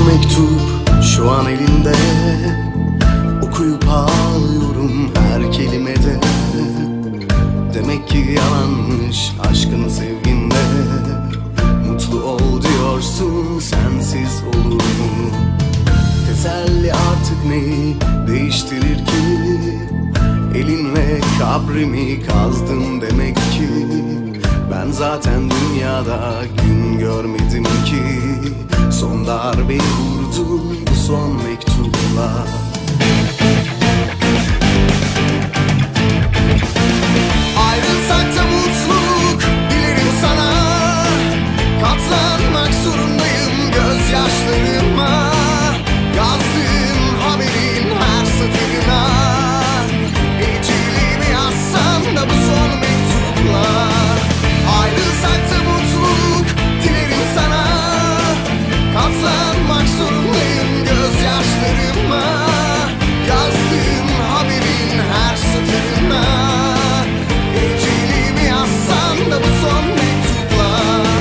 mektup şu an elimde, okuyup ağlıyorum her kelimede. Demek ki yalanmış aşkın sevginde. Mutlu ol diyorsun, sensiz olur mu? Teselli artık neyi değiştirir ki? Elinle kabrimi kazdın demek ki. Ben zaten dünyada gün görmedim ki. Son darbeyi vurdum bu son mektupla. Ayrılsak da mutluluk dilerim sana. Katlanmak zorundayım gözyaşlarıma. Yazdığın haberin her satırına. Ecilimi yazsam da bu son mektupla. Ayrılsak da mutluluk dilerim sana. Katlanmak zorundayım gözyaşlarıma. Yazdığın haberin her satırına. Ecilimi yazsam da bu son mektupla.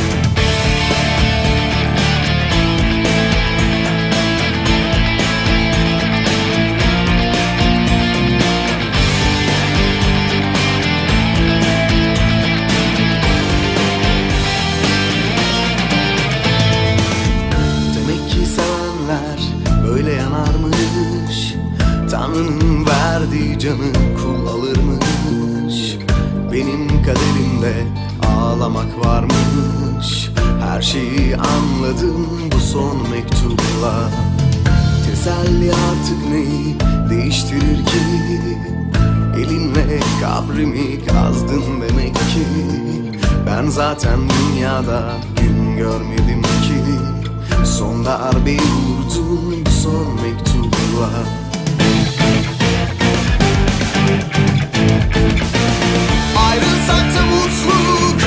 Demek ki sevenler böyle yanarmış. Tanrı'nın verdiği canı kul alırmış. Benim kaderimde ağlamak varmış. Her şeyi anladım bu son mektupla. Teselli artık neyi değiştirir ki? Elinle kabrimi kazdın demek ki. Ben zaten dünyada gün görmedim ki. Son darbeyi vurdum bu son mektupla. Ayrılsak da mutluluk